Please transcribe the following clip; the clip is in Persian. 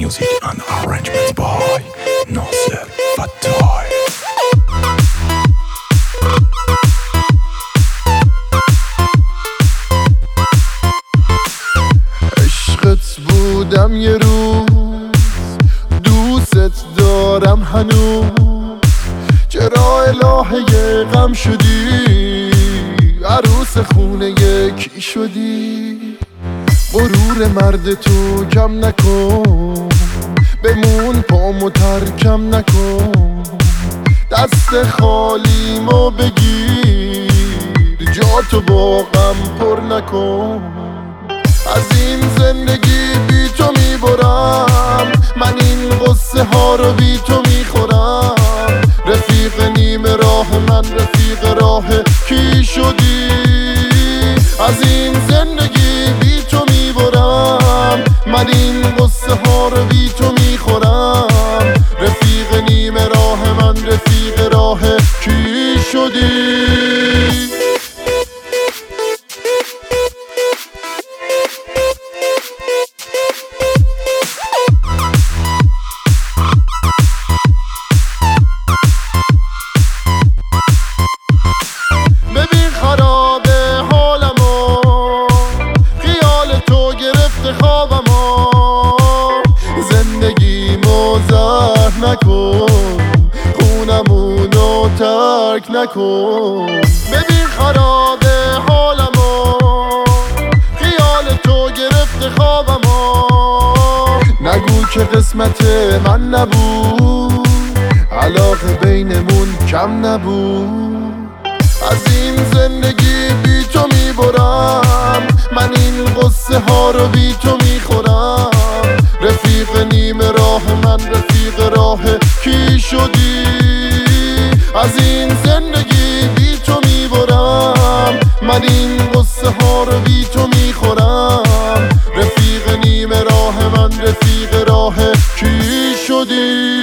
Music and arrangements by Nasser Fattai. عشقت بودم یه روز، دوست دارم هنوز. چرا الهه غم شدی، عروس خونه کی شدی؟ غرور مرد تو کم نکن، بمون پامو ترکم نکن. دست خالیمو بگیر، جاتو با غم پر نکن. از این زندگی بی تو میبرم، من این غصه ها رو بی تو میخورم. رفیق نیم راه من، رفیق راه کی شدی؟ از این زندگی بی تو میبرم، من این غصه ها رو بی تو میخورم. رفیق نیم راه من، رفیق راه کی شدی؟ ببین خرابه حالمو، خیال تو گرفته خوابمو. زندگیمو زهر نکن، خونمونو ترک نکن. ببین خرابه حالمو، خیال تو گرفته خوابمو. نگو که قسمت من نبود، علاقه بینمون کم نبود. از این زندگی بی تو میبرم، من این غصه ها رو بی تو میخورم. رفیق نیم راه من، رفیق راه کی شدی؟ از این زندگی بی تو میبرم، من این غصه ها رو بی تو میخورم. رفیق نیم راه من، رفیق راه کی شدی؟